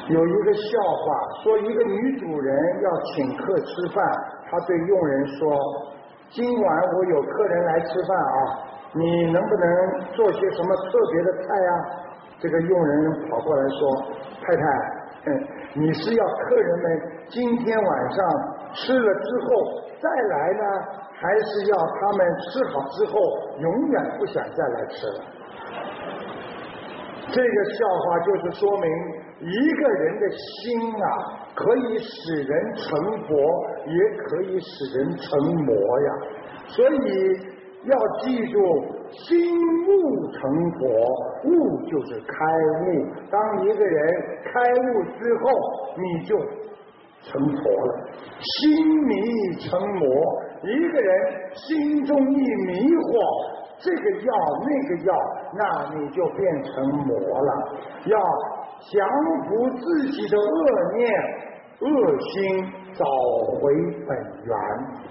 有一个笑话，说一个女主人要请客吃饭，她对佣人说：“今晚我有客人来吃饭啊，你能不能做些什么特别的菜啊？”这个佣人跑过来说：“太太，你是要客人们今天晚上吃了之后再来呢，还是要他们吃好之后永远不想再来吃了？”这个笑话就是说明一个人的心啊，可以使人成佛，也可以使人成魔呀。所以要记住，心悟成佛，悟就是开悟。当一个人开悟之后，你就成佛了。心迷成魔，一个人心中一迷惑，这个药那个药，那你就变成魔了。要降服自己的恶念、恶心，找回本源。